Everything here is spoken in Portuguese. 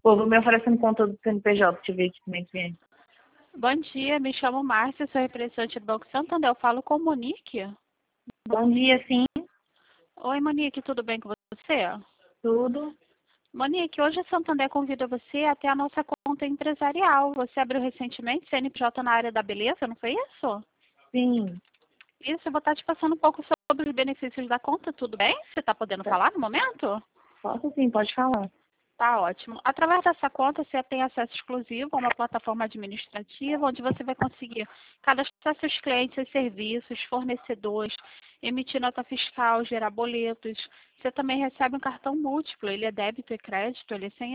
Povo me oferecendo conta do CNPJ, deixa eu ver aqui como é que é. Bom dia, me chamo Márcia, sou representante do Banco Santander. Eu falo com Monique. Bom dia, sim, Oi, Monique, tudo bem com você? tudo. Monique, hoje a Santander convida você até a nossa conta empresarial. Você abriu recentemente CNPJ na área da beleza, não foi isso? Sim, Isso, eu vou estar te passando um pouco sobre os benefícios da conta, tudo bem? Você está podendo tá. falar no momento? Posso sim, pode falar. Tá ótimo. Através dessa conta, você tem acesso exclusivo a uma plataforma administrativa, onde você vai conseguir cadastrar seus clientes, seus serviços, fornecedores, emitir nota fiscal, gerar boletos. Você também recebe um cartão múltiplo, ele é débito e crédito, ele é sem